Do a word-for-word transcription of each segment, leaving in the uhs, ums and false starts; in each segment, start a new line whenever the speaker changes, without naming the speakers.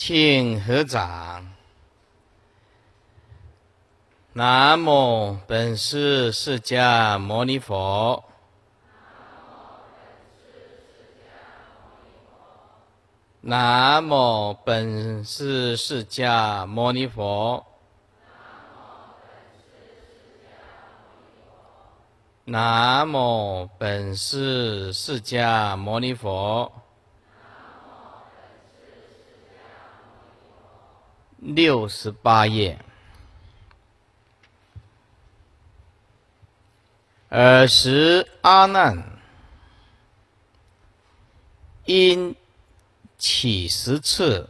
请合掌。南无本师释迦牟尼佛。南无本师释迦牟尼佛。南无本师释迦牟尼佛。六十八页。尔时阿难因起十次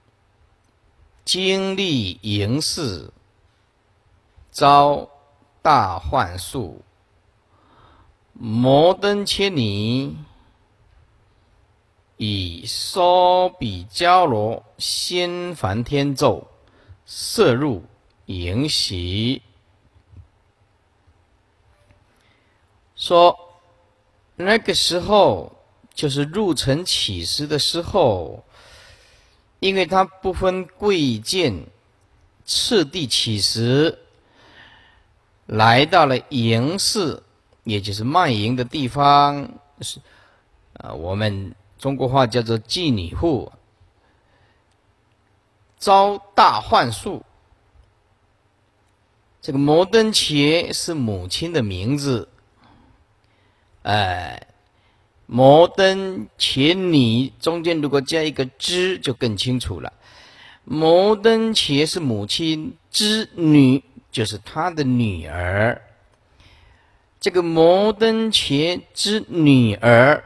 经历迎事，遭大幻术，摩登切尼以娑比迦罗仙梵天咒摄入迎习，说那个时候就是入城起食的时候，因为他不分贵贱，次第起食，来到了迎市，也就是卖淫的地方，是啊，我们中国话叫做妓女户，遭大幻术。这个摩登伽是母亲的名字，哎，摩登伽女中间如果加一个之，就更清楚了。摩登伽是母亲，之女就是她的女儿。这个摩登伽之女儿，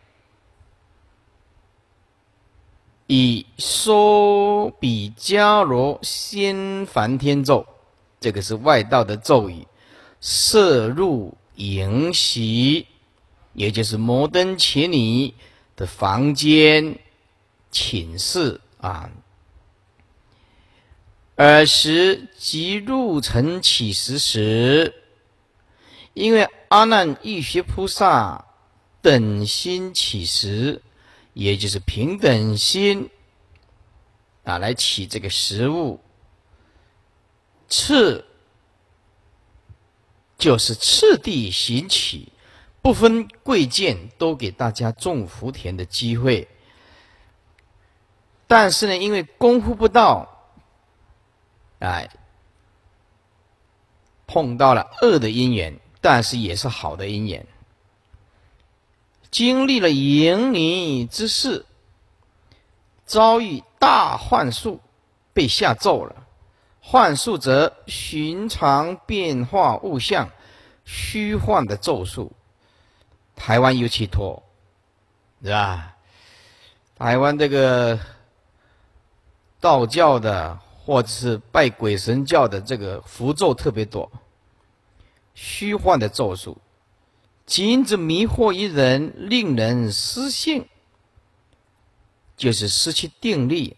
以娑比迦罗仙梵天咒，这个是外道的咒语，摄入迎习，也就是摩登伽女的房间寝室啊。尔时即入城起食时，因为阿难欲学菩萨等心起食，也就是平等心啊，来起这个食物。次就是次第行起，不分贵贱，都给大家种福田的机会。但是呢，因为功夫不到，哎，碰到了恶的因缘，但是也是好的因缘。经历了迎女之事，遭遇大幻术，被下咒了。幻术则寻常变化物象，虚幻的咒术。台湾尤其多，是吧？台湾这个道教的或者是拜鬼神教的这个符咒特别多，虚幻的咒术，仅只迷惑一人，令人失性，就是失去定力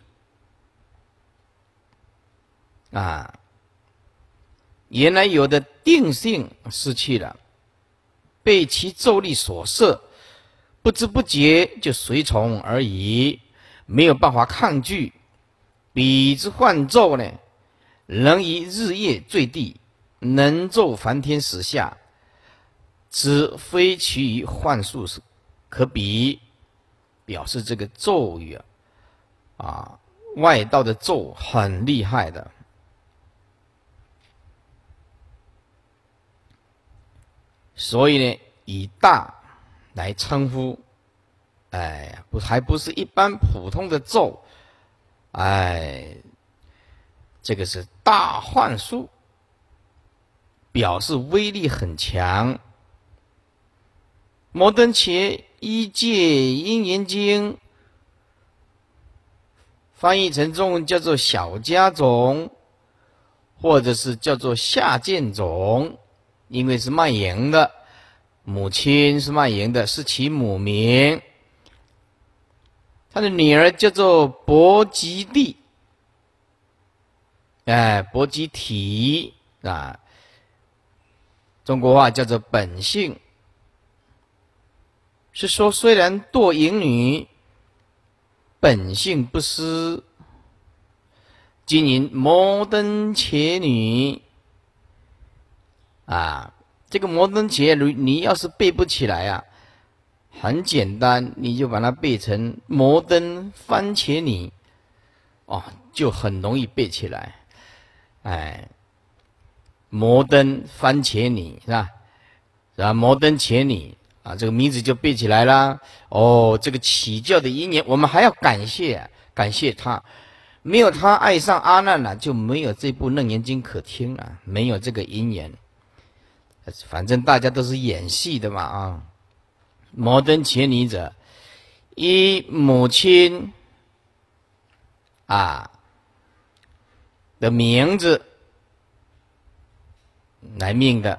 啊。原来有的定性失去了，被其咒力所摄，不知不觉就随从而已，没有办法抗拒。彼之幻咒呢，能以日夜坠地，能咒梵天时下，此非其余幻术可比。表示这个咒语啊，啊，外道的咒很厉害的。所以呢，以大来称呼，哎，不还不是一般普通的咒，哎，这个是大幻术，表示威力很强。摩登伽一戒因缘经翻译成中文叫做小家种，或者是叫做下贱种，因为是卖淫的，母亲是卖淫的，是其母名。他的女儿叫做薄吉地，哎，薄吉体啊，中国话叫做本性。是说虽然堕淫女，本性不失， 金银摩登伽女啊，这个摩登伽女，你要是背不起来啊，很简单，你就把它背成摩登番茄女，哦，就很容易背起来。哎，摩登番茄女是吧？然后摩登茄女啊，这个名字就背起来啦。哦，这个起教的因缘，我们还要感谢、啊、感谢他。没有他爱上阿难了、啊，就没有这部《楞严经》可听了，没有这个因缘。反正大家都是演戏的嘛啊。摩登伽女者，以母亲啊的名字来命的。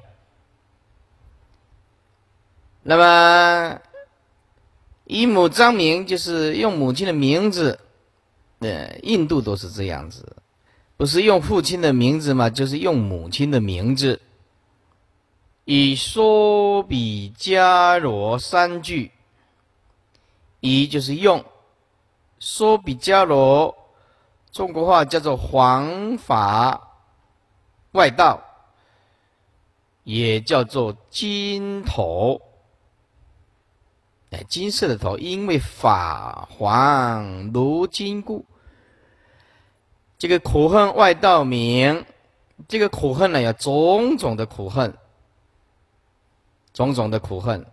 那么以母彰名，就是用母亲的名字。呃，印度都是这样子，不是用父亲的名字嘛，就是用母亲的名字。以说比迦罗三句，以就是用说比迦罗，中国话叫做黄法外道，也叫做金头。哎，金色的头，因为法黄如金故。这个苦恨外道名，这个苦恨呢，有种种的苦恨，种种的苦恨。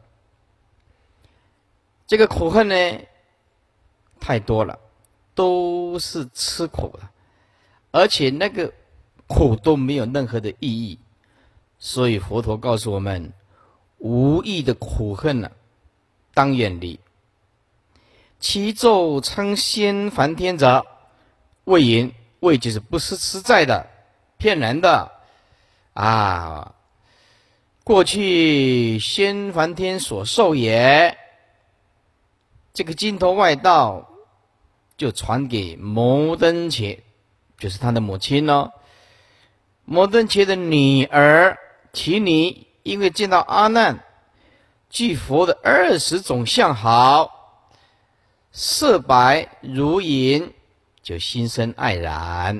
这个苦恨呢，太多了，都是吃苦的，而且那个苦都没有任何的意义。所以佛陀告诉我们，无益的苦恨呢、啊，当远离。其咒称仙梵天者，谓云，谓就是不是实在的，骗人的啊。过去仙梵天所授也。这个金头外道就传给摩登伽，就是他的母亲哦。摩登伽的女儿其女，因为见到阿难具佛的二十种相好，色白如银，就心生爱然。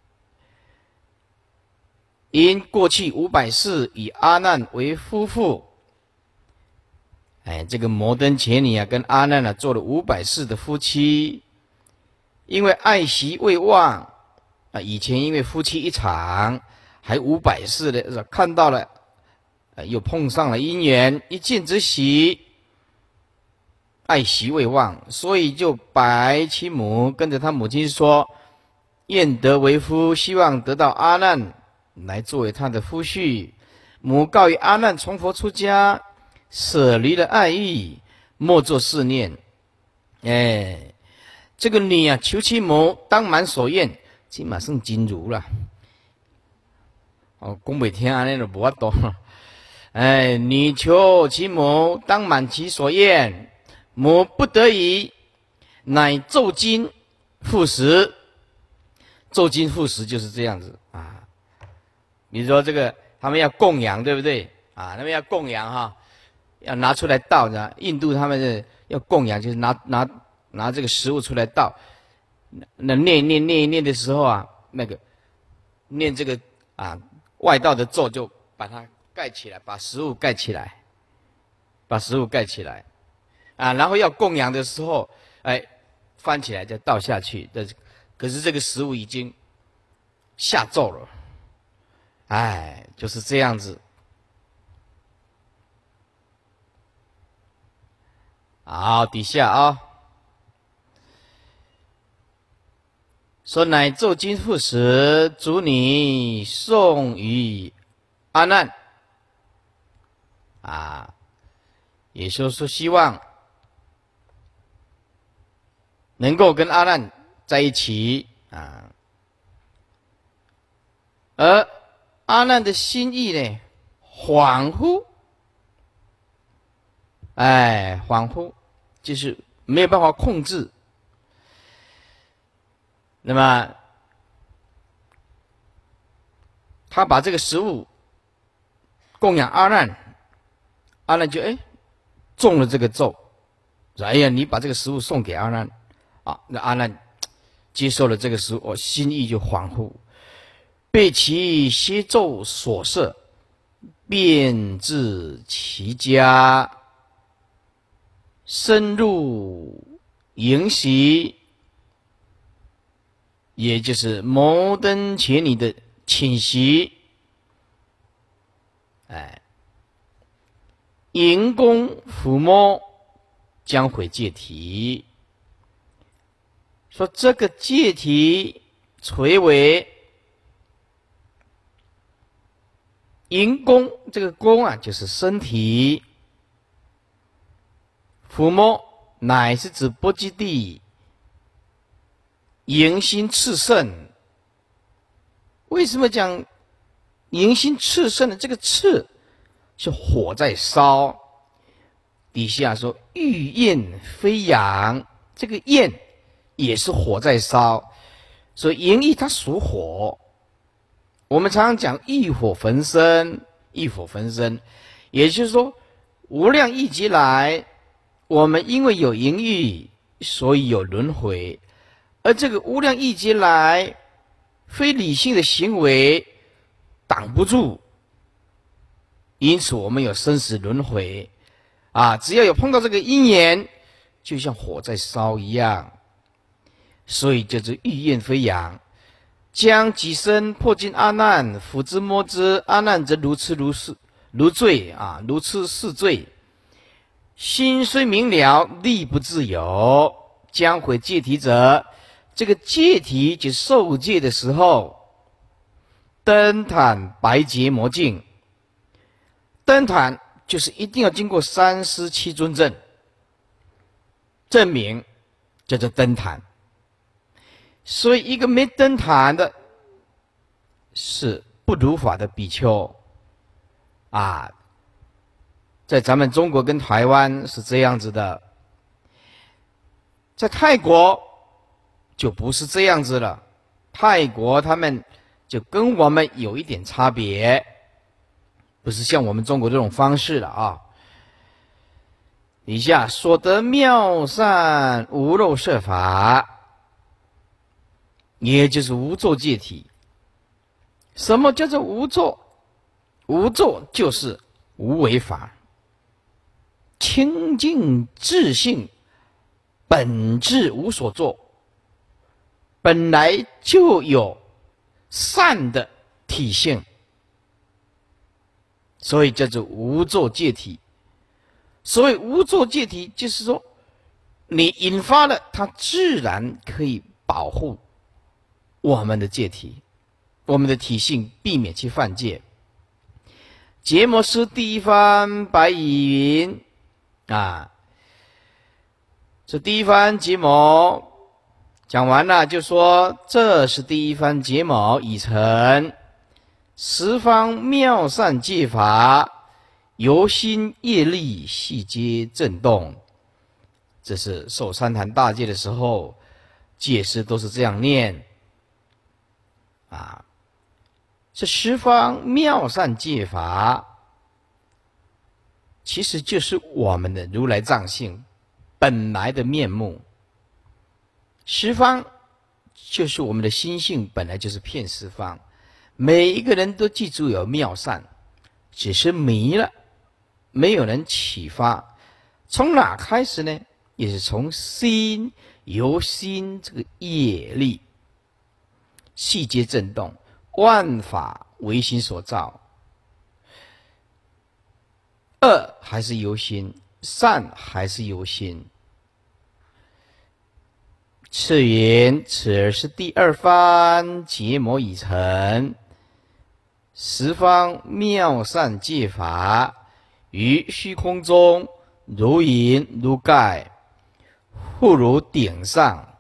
因过去五百世以阿难为夫妇，哎，这个摩登伽女啊，跟阿难啊做了五百世的夫妻。因为爱惜未忘啊，以前因为夫妻一场，还五百世的，看到了，呃，又碰上了姻缘，一见之喜，爱惜未忘，所以就白其母跟着他母亲说，愿得为夫，希望得到阿难来作为他的夫婿。母告于阿难从佛出家，舍离了爱意，莫作是念。哎，这个女啊，求其母当满所愿，起码算真如了。哦，讲不听安尼就无法度。哎，女求其母当满其所愿，母不得已，乃奏经复食。奏经复食就是这样子啊。比如说这个，他们要供养，对不对啊？他们要供养哈，要拿出来倒着。印度他们是要供养，就是拿拿拿这个食物出来倒。那念念念一念的时候啊，那个念这个啊外道的咒，就把它盖起来，把食物盖起来，把食物盖起来啊。然后要供养的时候，哎，翻起来再倒下去。这可是这个食物已经下咒了。哎，就是这样子。好，底下啊、哦，说乃奏经复食，主女送于阿难啊，也就是说希望能够跟阿难在一起啊，而阿难的心意呢，恍惚，哎，恍惚就是没有办法控制。那么他把这个食物供养阿难，阿难就哎中了这个咒，说哎呀，你把这个食物送给阿难啊，那阿难接受了这个时候，我心意就恍惚，被其邪咒所摄，便至其家，深入迎席，也就是摩登伽女的寝席，哎，迎弓抚摸，将毁戒体。说这个戒体垂为迎弓，这个弓啊就是身体，抚摸乃是指波基地，迎心炽盛。为什么讲迎心炽盛的？这个炽是火在烧，底下说欲焰飞扬，这个焰也是火在烧，所以淫意它属火。我们常常讲欲火焚身，欲火焚身，也就是说无量亿劫来，我们因为有淫欲，所以有轮回，而这个无量亿劫来非理性的行为挡不住，因此我们有生死轮回啊！只要有碰到这个因缘，就像火在烧一样，所以就是欲焰飞扬，将己身迫近阿难，抚之摸之，阿难则如痴如是如醉啊，如痴似醉，心虽明了，力不自由。将毁戒体者，这个戒体即受戒的时候，登坦白洁魔镜。登坦就是一定要经过三师七尊证证明，叫做登坦。所以一个没登坛的，是不如法的比丘啊。在咱们中国跟台湾是这样子的，在泰国就不是这样子了。泰国他们就跟我们有一点差别，不是像我们中国这种方式了啊。以下所得妙善无漏摄法，也就是无作戒体。什么叫做无作？无作就是无为法，清净自性，本质无所作，本来就有善的体性，所以叫做无作戒体。所谓无作戒体，就是说你引发了，它自然可以保护我们的戒体，我们的体性，避免去犯戒。结摩师第一番白语云啊，这第一番结摩讲完了，就说这是第一番结摩已成十方妙善戒法，由心业力细皆震动。这是受三坛大戒的时候，戒师都是这样念啊。这十方妙善戒法，其实就是我们的如来藏性本来的面目。十方就是我们的心性，本来就是遍十方。每一个人都记住有妙善，只是迷了，没有人启发。从哪开始呢？也是从心，由心这个业力细节震动，万法唯心所造。恶还是由心，善还是由心。次云：此是第二番结摩已成，十方妙善戒法，于虚空中如银如盖，复如顶上，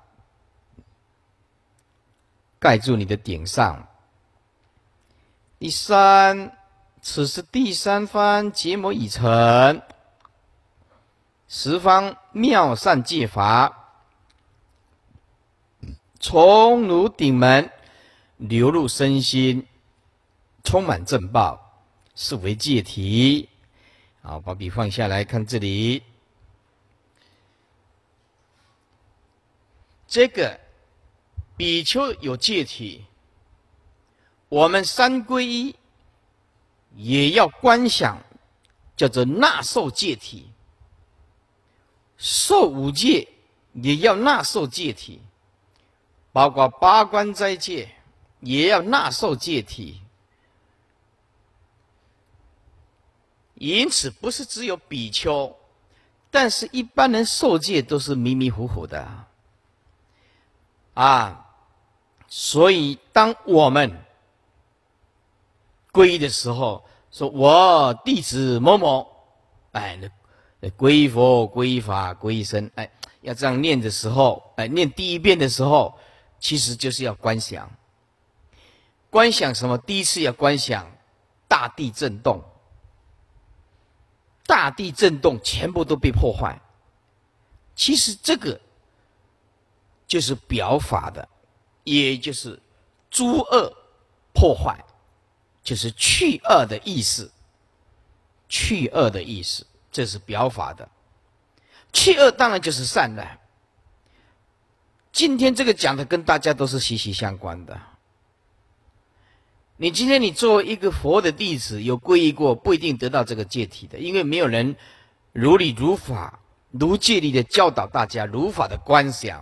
盖住你的顶上。第三，此是第三番结摩已成，十方妙善戒法，从如顶门流入身心，充满正报，是为戒体。好，把笔放下来看这里，这个比丘有戒体，我们三皈依也要观想，叫做纳受戒体；受五戒也要纳受戒体，包括八关斋戒也要纳受戒体。因此，不是只有比丘，但是一般人受戒都是迷迷糊糊的啊。所以，当我们皈依的时候，说我弟子某某，哎，那皈依佛、皈依法、皈依僧，哎，要这样念的时候，哎，念第一遍的时候，其实就是要观想。观想什么？第一次要观想大地震动。大地震动，全部都被破坏。其实这个就是表法的，也就是诸恶破坏，就是去恶的意思。去恶的意思，这是表法的。去恶当然就是善的。今天这个讲的跟大家都是息息相关的。你今天你作为一个佛的弟子，有皈依过，不一定得到这个戒体的，因为没有人如理如法、如戒律的教导大家如法的观想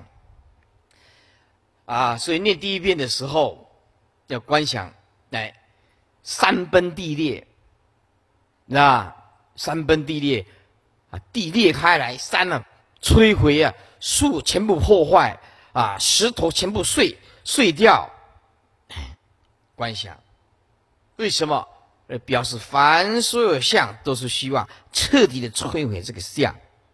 啊。所以念第一遍的时候，要观想，来山崩地裂，那山崩地裂啊，地裂开来，山啊摧毁啊，树全部破坏啊，石头全部碎碎掉，观想。为什么？呃，表示凡所有相都是希望彻底的摧毁这个相。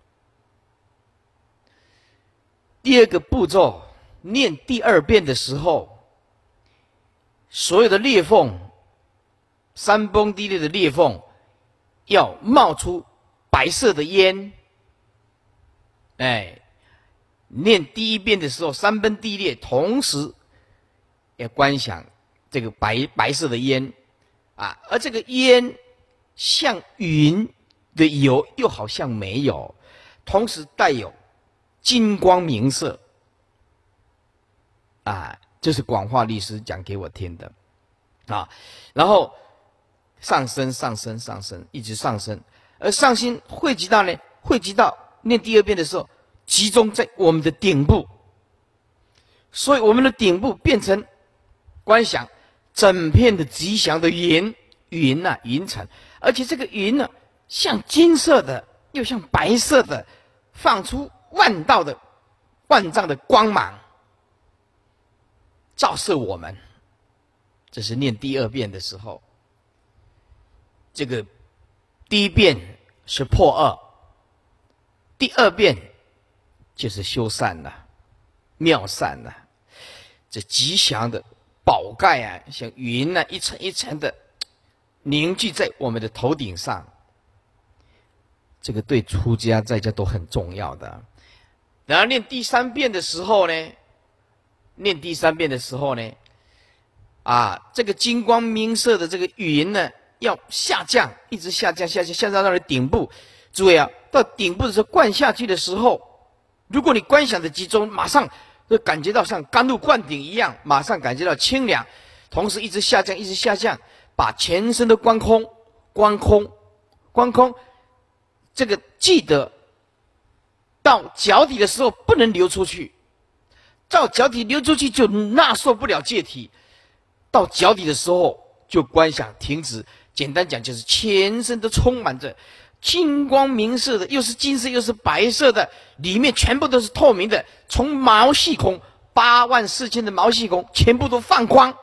第二个步骤，念第二遍的时候，所有的裂缝，山崩地裂的裂缝，要冒出白色的烟。哎，念第一遍的时候，山崩地裂，同时要观想这个白白色的烟。啊，而这个烟像云的有，又好像没有，同时带有金光明色。啊，这是广化律师讲给我听的啊。然后上升、上升、上升，一直上升，而上升汇集到呢，汇集到念第二遍的时候，集中在我们的顶部，所以我们的顶部变成观想整片的吉祥的云，云啊，云层，而且这个云呢、啊，像金色的，又像白色的，放出万道的、万丈的光芒，照射我们。这是念第二遍的时候，这个第一遍是破恶，第二遍就是修善了，妙善了，这吉祥的宝盖啊，像云啊，一层一层的凝聚在我们的头顶上。这个对出家在家都很重要的。然后念第三遍的时候呢，念第三遍的时候呢，啊，这个金光明色的这个云呢，要下降，一直下降，下降，下降到了顶部。诸位啊，到顶部的时候灌下去的时候，如果你观想的集中，马上就感觉到像甘露灌顶一样，马上感觉到清凉，同时一直下降，一直下降，把全身都观空，观空，观空。这个记得到脚底的时候不能流出去，到脚底流出去就纳受不了戒体。到脚底的时候就观想停止。简单讲就是全身都充满着金光明色的，又是金色又是白色的，里面全部都是透明的，从毛细孔八万四千的毛细孔全部都放光。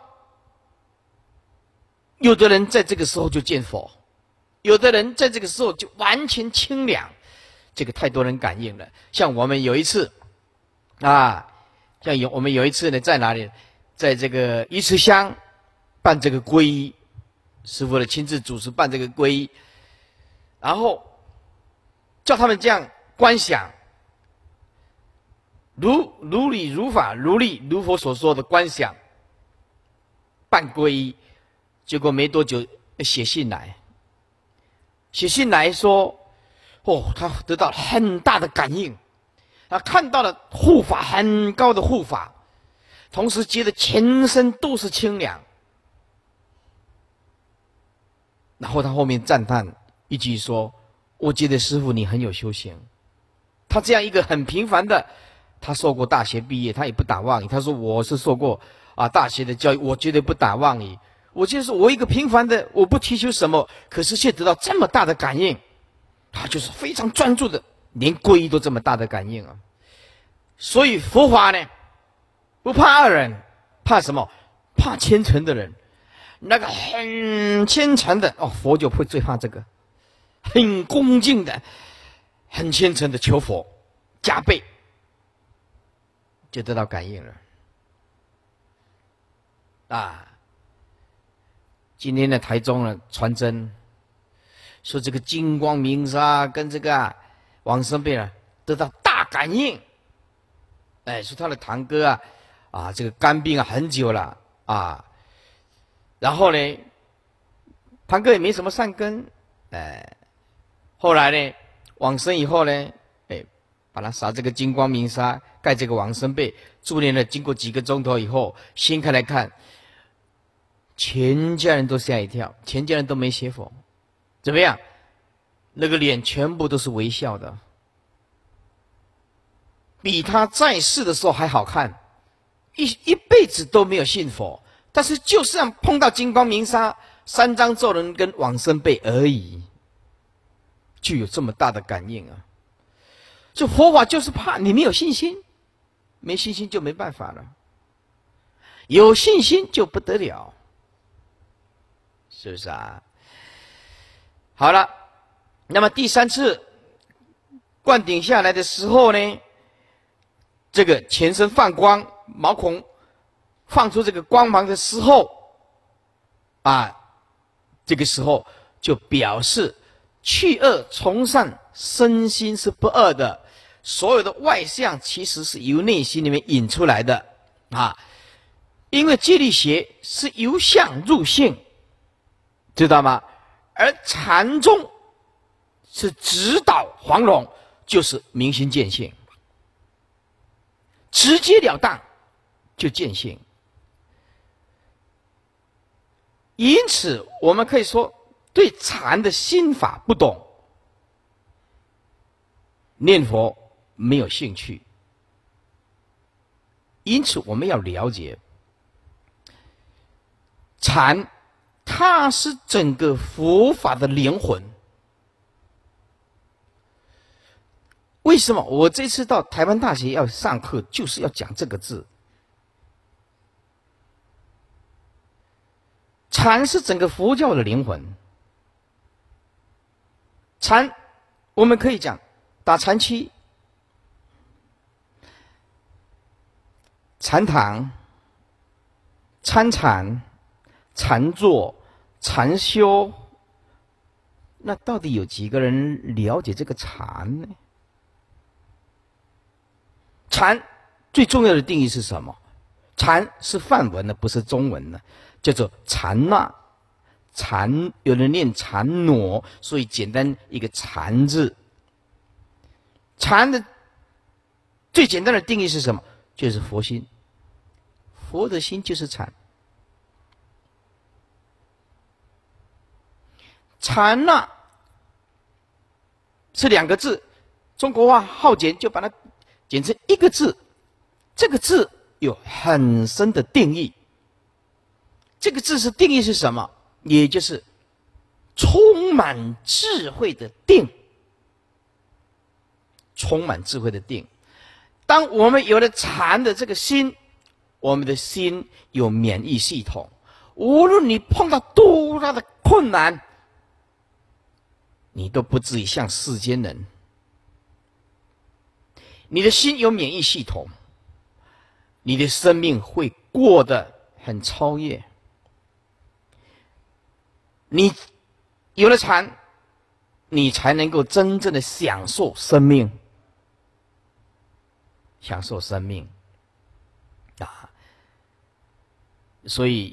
有的人在这个时候就见佛，有的人在这个时候就完全清凉，这个太多人感应了。像我们有一次啊，像有我们有一次呢，在哪里？在这个鱼池乡办这个皈依，师父的亲自主持办这个皈依，然后叫他们这样观想，如如理如法如理如佛所说的观想办皈依。结果没多久写信来，写信来说，哦，他得到很大的感应，他看到了护法很高的护法， 同时觉得全身都是清凉。然后他后面赞叹一句说：“我觉得师父你很有修行。”他这样一个很平凡的，他受过大学毕业，他也不打妄语。他说：“我是受过啊大学的教育，我绝对不打妄语。我就是我一个平凡的，我不提求什么，可是却得到这么大的感应。”他就是非常专注的，连皈依都这么大的感应啊！所以佛法呢，不怕恶人，怕什么？怕虔诚的人。那个很虔诚的哦，佛就会最怕这个，很恭敬的、很虔诚的求佛，加倍就得到感应了。啊，今天的台中呢传真说这个金光明沙跟这个、啊、往生贝啊得到大感应，哎，说他的堂哥啊啊这个肝病啊很久了啊。然后呢，堂哥也没什么善根，哎，后来呢，往生以后呢，哎，把他撒这个金光明沙，盖这个往生被，助念了，经过几个钟头以后，掀开来看，全家人都吓一跳，全家人都没学佛，怎么样？那个脸全部都是微笑的，比他在世的时候还好看，一一辈子都没有信佛。但是就是让碰到金光明沙、三藏咒人跟往生被而已，就有这么大的感应啊！这佛法就是怕你没有信心，没信心就没办法了，有信心就不得了，是不是啊？好了，那么第三次灌顶下来的时候呢，这个全身放光，毛孔放出这个光芒的时候，啊，这个时候就表示去恶从善，身心是不恶的。所有的外相其实是由内心里面引出来的啊，因为戒律学是由相入性，知道吗？而禅宗是指导黄龙，就是明心见性，直截了当就见性。因此我们可以说对禅的心法不懂，念佛没有兴趣。因此我们要了解禅，它是整个佛法的灵魂。为什么我这次到台湾大学要上课，就是要讲这个字？禅是整个佛教的灵魂。禅，我们可以讲打禅期、禅堂、参禅、禅坐、禅修。那到底有几个人了解这个禅呢？禅最重要的定义是什么？禅是梵文的，不是中文的，叫做禅那。禅有人念禅挪，所以简单一个禅字。禅的最简单的定义是什么？就是佛心。佛的心就是禅。禅那是两个字，中国话好简，就把它简称一个字。这个字有很深的定义。这个字是定义是什么？也就是充满智慧的定。充满智慧的定。当我们有了禅的这个心，我们的心有免疫系统，无论你碰到多大的困难，你都不至于像世间人。你的心有免疫系统，你的生命会过得很超越。你有了禅，你才能够真正的享受生命，享受生命啊！所以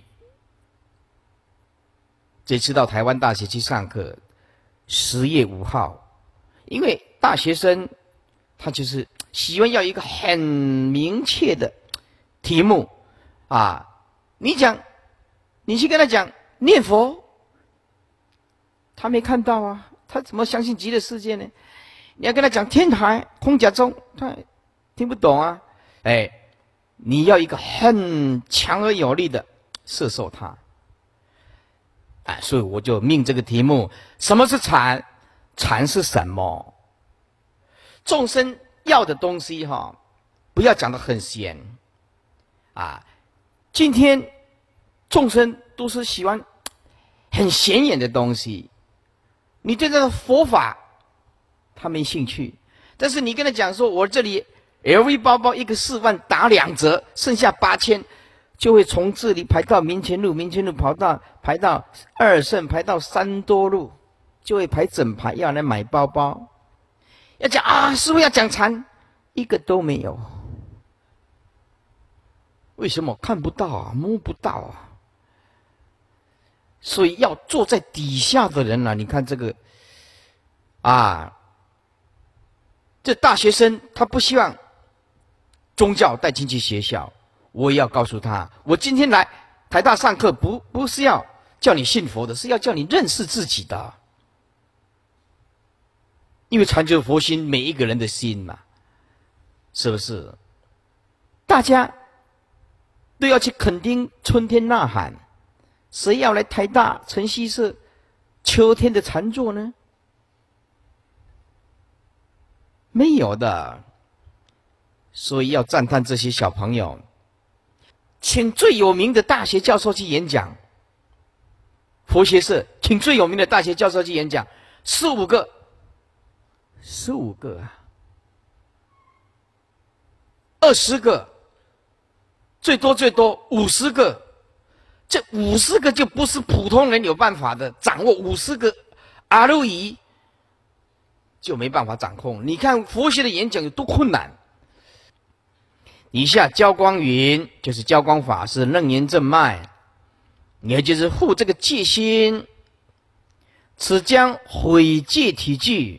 这次到台湾大学去上课，十月五号，因为大学生他就是喜欢要一个很明确的题目， 啊，你讲，你去跟他讲念佛，他没看到啊，他怎么相信极乐世界呢？你要跟他讲天台空假中，他听不懂啊。哎，你要一个很强而有力的摄受他。哎，所以我就命这个题目：什么是禅？禅是什么？众生要的东西哈，不要讲得很闲啊。今天众生都是喜欢很显眼的东西，你对这个佛法他没兴趣，但是你跟他讲说，我这里 L V 包包一个四万打两折，剩下八千，就会从这里排到民权路，民权路跑到排到二圣，排到三多路，就会排整排要来买包包。要讲啊，师父要讲禅，一个都没有。为什么？看不到啊，摸不到啊。所以要坐在底下的人啊，你看这个啊，这大学生他不希望宗教带进去学校，我也要告诉他，我今天来台大上课不不是要叫你信佛的，是要叫你认识自己的。因为禅就是佛心，每一个人的心嘛，是不是？大家都要去垦丁春天呐喊，谁要来台大晨曦社秋天的禅坐呢？没有的。所以要赞叹这些小朋友，请最有名的大学教授去演讲。佛学社请最有名的大学教授去演讲，十五个，十五个啊，二十个，最多最多五十个。这五十个就不是普通人有办法的，掌握五十个阿路仪就没办法掌控。你看佛学的演讲有多困难。以下教光云就是教光法师楞严正脉，也就是护这个戒心。此将毁戒体句，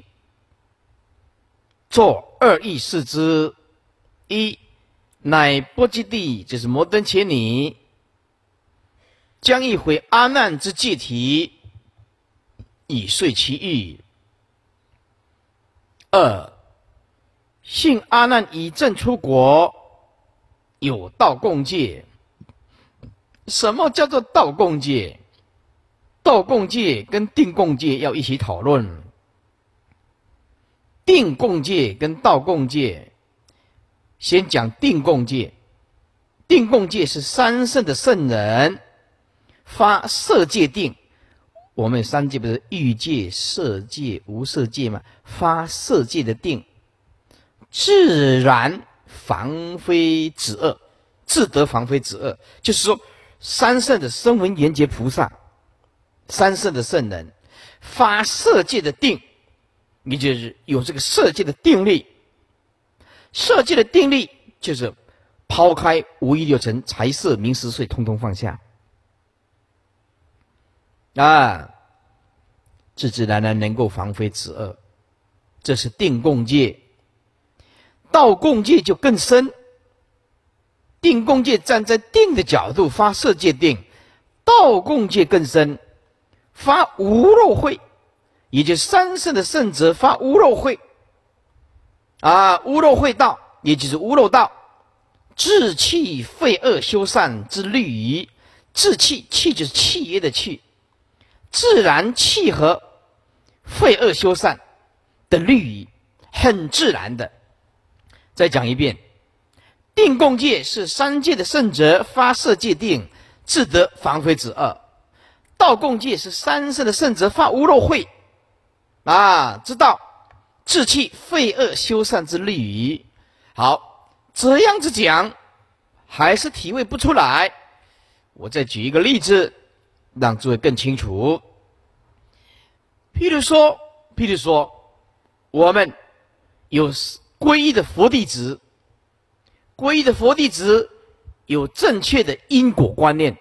作二义释之。一，乃波吉地，就是摩登伽尼，将一毁阿难之戒体，以遂其欲。二，信阿难以证出国，有道共戒。什么叫做道共戒？道共戒跟定共戒要一起讨论。定共戒跟道共戒，先讲定共戒。定共戒是三圣的圣人发色戒定。我们三戒不是欲戒、色戒、无色戒吗？发色戒的定，自然防非止恶，自得防非止恶。就是说，三圣的声闻缘觉菩萨，三圣的圣人发色戒的定，也就是有这个色戒的定力。色戒的定力就是抛开五欲六尘、财色名食睡，通通放下啊，自自然然能够防非止恶，这是定共戒。道共戒就更深。定共戒站在定的角度发色戒定，道共戒更深，发无漏慧，也就是三圣的圣者发无漏慧啊，无漏慧道，也就是无漏道，治气废恶修善之律仪。治气，气就是契约的气，自然契合废恶修善的律仪，很自然的。再讲一遍，定共戒是三界的圣者发色戒定，自得防非止恶。道共戒是三圣的圣者发无漏慧啊，知道治气废恶修善之律仪。好，这样子讲还是体会不出来。我再举一个例子，让诸位更清楚。譬如说，譬如说，我们有皈依的佛弟子，皈依的佛弟子有正确的因果观念，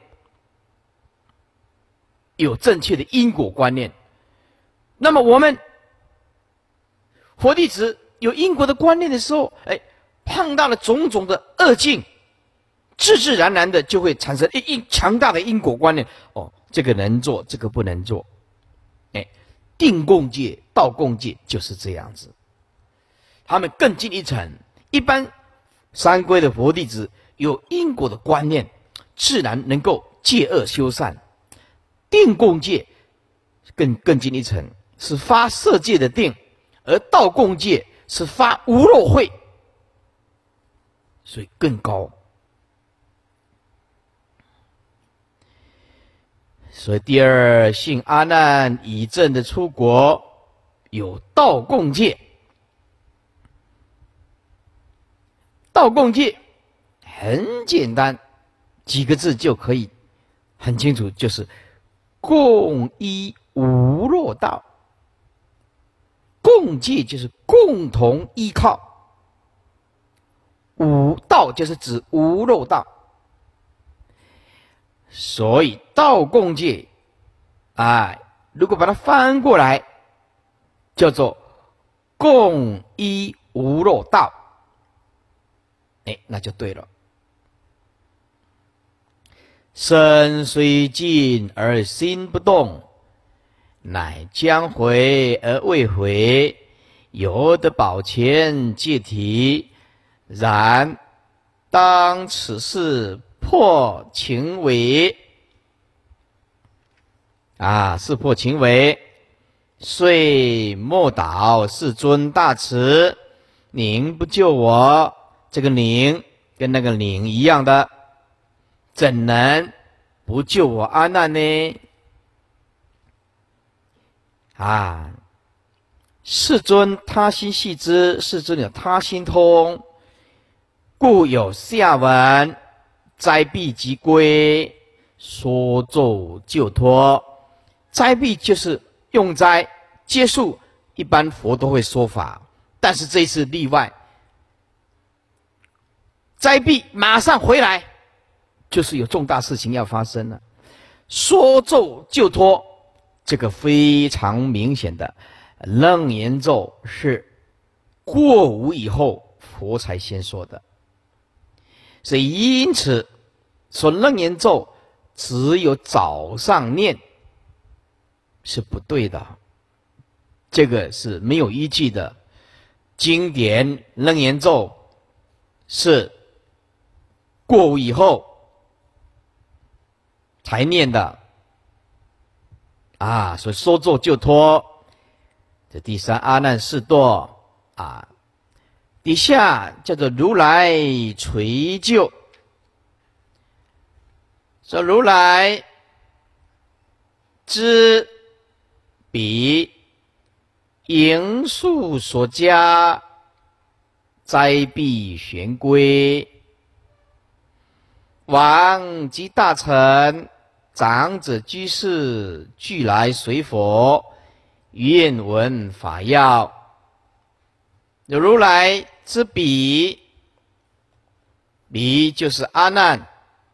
有正确的因果观念。那么我们佛弟子有因果的观念的时候，哎，碰到了种种的恶境， 自自然然的就会产生一一强大的因果观念。哦，这个能做，这个不能做。哎，定共戒、道共戒就是这样子。他们更进一层，一般三皈的佛弟子有因果的观念，自然能够戒恶修善。定共戒更更进一层，是发色界的定，而道共戒是发无漏慧，所以更高。所以第二，信阿难以正的出国，有道共戒。道共戒很简单，几个字就可以很清楚，就是共依无漏道。共戒就是共同依靠，无道就是指无漏道。所以道共戒，啊，如果把它翻过来，叫做共依无漏道，哎，那就对了。身虽静而心不动，乃将回而未回，犹得保全戒体。然当此事破情为，啊，是破情为，遂莫导世尊大慈，您不救我，这个您跟那个您一样的，怎能不救我阿难呢？啊，世尊他心系之，世尊有他心通，故有下文。灾避即归，说咒救脱。灾避就是用灾结束，一般佛都会说法，但是这一次例外。灾避马上回来，就是有重大事情要发生了。说咒救脱，这个非常明显的楞严咒是过午以后佛才先说的。所以因此说楞严咒只有早上念是不对的，这个是没有依据的。经典楞严咒是过午以后才念的啊，所以说咒救脱。这第三阿难示堕啊，底下叫做如来垂救。说如来知彼营树所加灾避玄归，王及大臣长者居士俱来随佛，愿闻法要。如来知彼，彼就是阿难。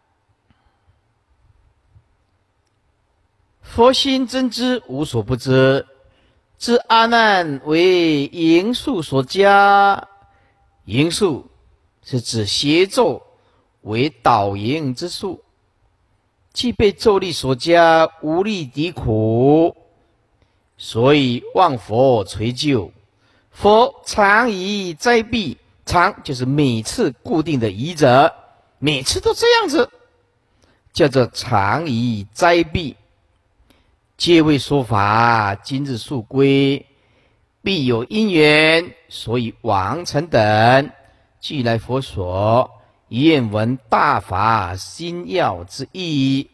佛心真知，无所不知。知阿难为营树所加，营树是指邪咒为导营之术，既被咒力所加，无力敌苦，所以望佛垂救。佛常以灾避，常就是每次固定的仪者，每次都这样子，叫做常以灾避。皆为说法，今日速归，必有因缘，所以王臣等俱来佛所，愿闻大法心要之意。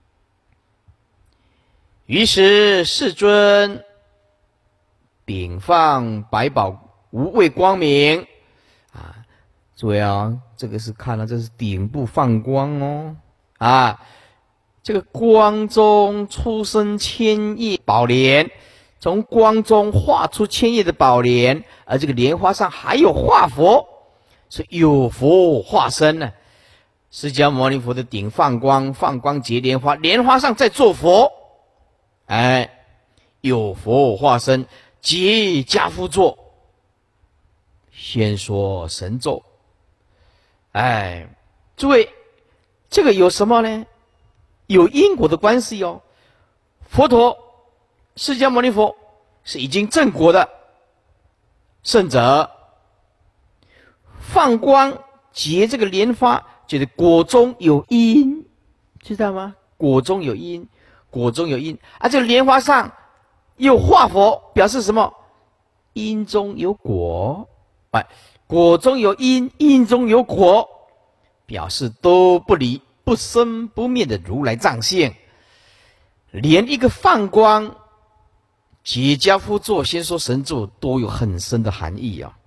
于是世尊顶放百宝无畏光明啊，诸位啊，这个是看了，这是顶部放光哦啊。这个光中出生千叶宝莲，从光中画出千叶的宝莲，而这个莲花上还有画佛，所以有佛化身呢。释迦牟尼佛的顶放光，放光结莲花，莲花上在做佛，哎，有佛化身，结跏趺坐，先说神咒。哎，诸位， 这个有什么呢？有因果的关系哦。佛陀释迦牟尼佛是已经证果的圣者，放光结这个莲花，就是果中有因，知道吗？果中有因，果中有因，而、啊、这个莲花上又化佛，表示什么？因中有果，哎，果中有因，因中有果，表示都不离不生不灭的如来藏性。连一个放光解跏趺坐先说神咒都有很深的含义啊。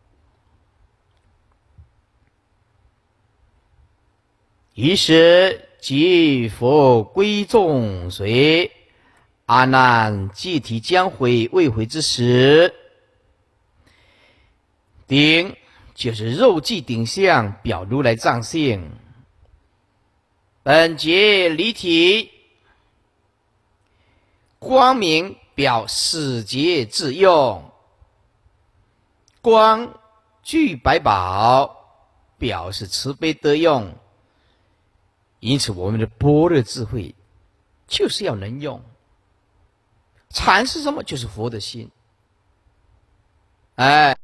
于是即佛归众随，阿难戒体将毁，未毁之时，顶就是肉髻顶相，表如来藏性。本节离体，光明表使节自用，光具百宝，表示慈悲得用。因此我们的般若智慧就是要能用。禅是什么？就是佛的心。哎。